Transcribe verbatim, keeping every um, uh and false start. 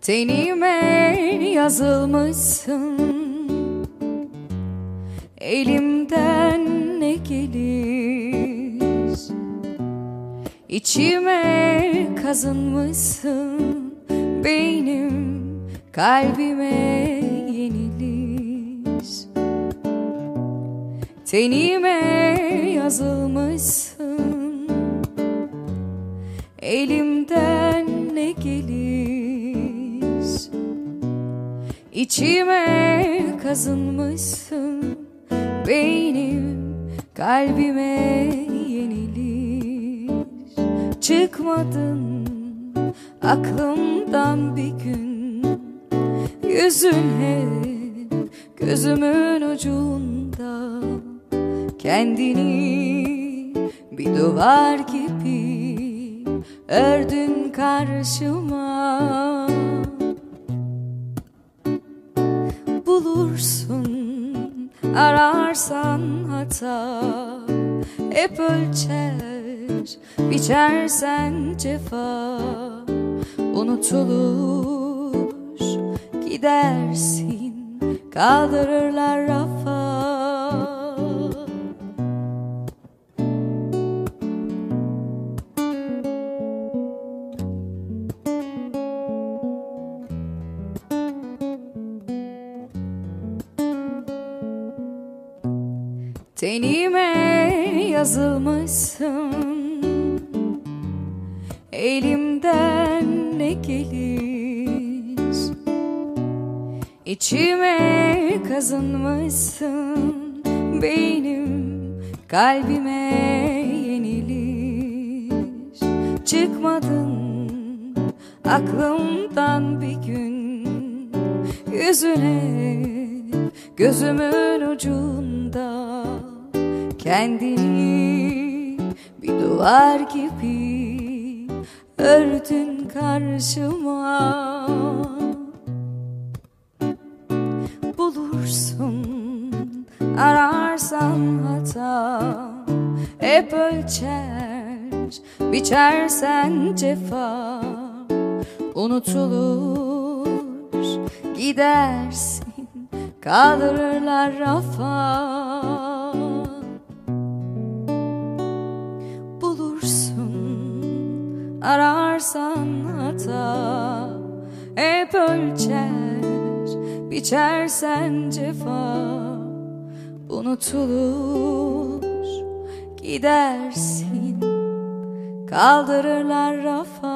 Tenime yazılmışsın, elimden ne gelir? İçime kazınmışsın, beynim kalbime yenilir. Tenime yazılmışsın, elimden ne gelir? İçime kazınmışsın, beynim kalbime yenilir. Çıkmadın aklımdan bir gün, yüzün hep gözümün ucunda. Kendini bir duvar gibi ördün karşıma. Bulursun ararsan hata, hep ölçer biçersen cefa. Unutulur gidersin, kaldırırlar rafa. Tenime yazılmışsın, elimden ne gelir? İçime kazınmışsın, beynim kalbime yenilir. Çıkmadın aklımdan bir gün, yüzüne gözümün ucunda. Kendini bir duvar gibi ördün karşıma. Bulursun ararsan hata, hep ölçer biçersen cefa. Unutulur gidersin, kaldırırlar rafa. Ararsan hata, hep ölçer biçersen cefa. Unutulur gidersin, kaldırırlar rafa.